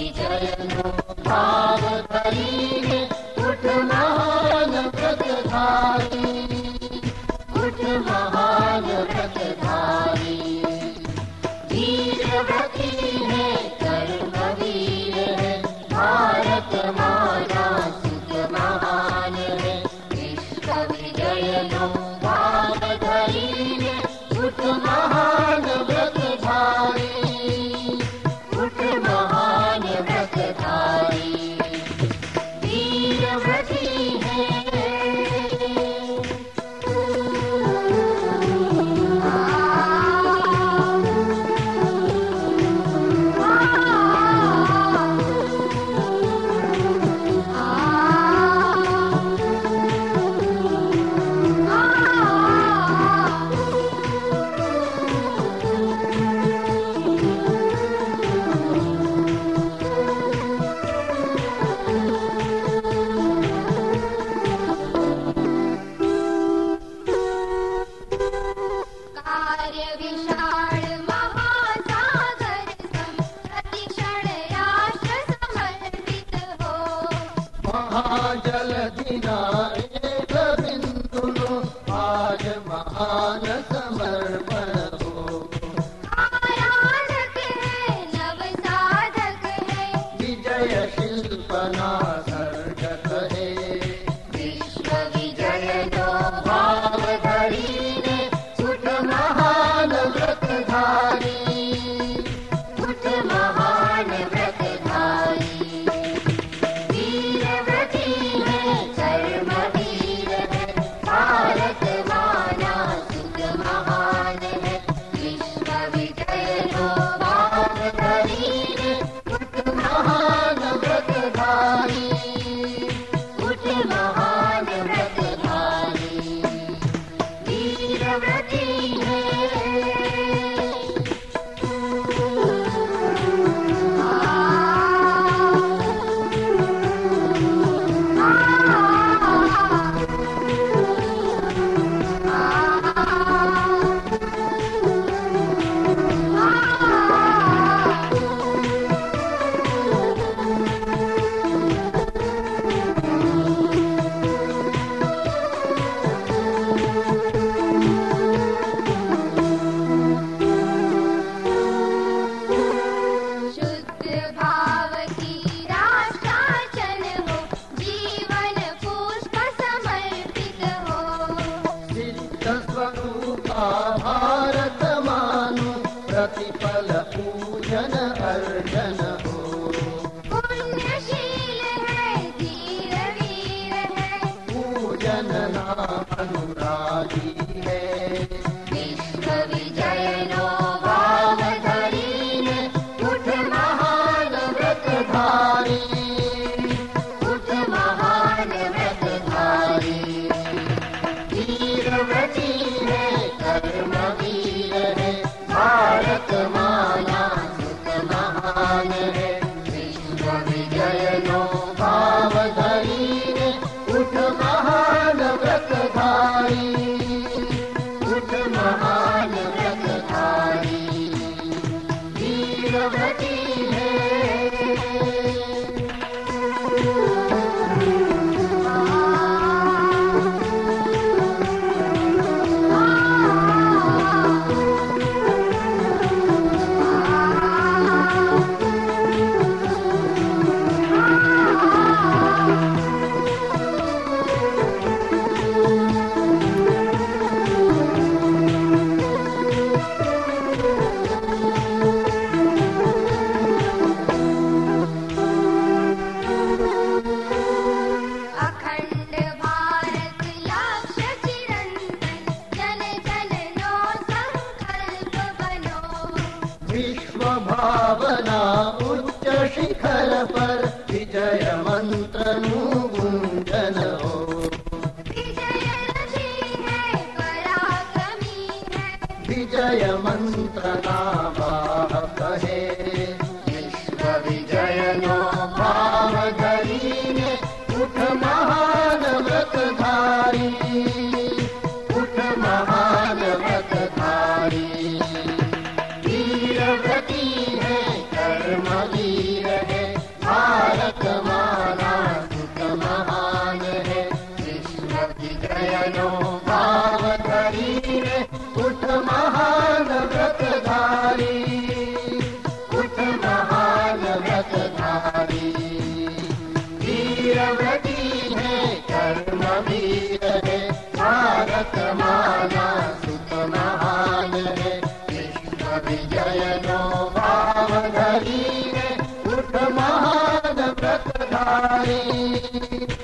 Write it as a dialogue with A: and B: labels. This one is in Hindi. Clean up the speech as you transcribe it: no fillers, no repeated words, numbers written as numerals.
A: विजयनो भाव धरीने उठ महान व्रतधारी, उठ महान व्रतधारी। वीरवती है कर्मवीर है, भारत माता सुत महान है। विश्व विजयनो भाव धरीने उठ महान व्रतधारी, उठ महान व्रतधारी। वीरवती है जलधिना एक बिंदुनो आज महान समर्पण हो।
B: आराधक है नव साधक है,
A: विजय शिल्पना सर्जक है।
B: विश्व विजयनो भाव
A: धरीने उठ महान व्रतधारी, उठ महान व्रतधारी। भारत मानो प्रतिपल पूजन अर्जन हो।
B: पुण्यशील है धीर वीर है,
A: पूजन नाम अनुरागी है।
B: विश्व विजयनो भाव धरीने
A: उठ महान व्रतधारी, उठ महान व्रतधारी। वीरवती है कर्मवीर है, भारत माना सुत महान है। विश्व विजयनो भाव धरीने उठ महान व्रतधारी, उठ महान व्रतधारी। वीरवती है भावना उच्च शिखर पर विजय मंत्र गुंजन हो। विजय मंत्र नावाहक है। विश्व विजयनो भाव धरीने उठ महान व्रतधारी, उठ महान व्रतधारी। वीरवती है कर्मवीर है, माना सुत महान है। विश्व विजय नो भाव धरीने उठ महान व्रतधारी, उठ महान व्रतधारी। वीरव्रती है कर्म वीर है, भारत माना सुत महान है। विश्व विजय नो भाव धरीने उठ महान व्रतधारी।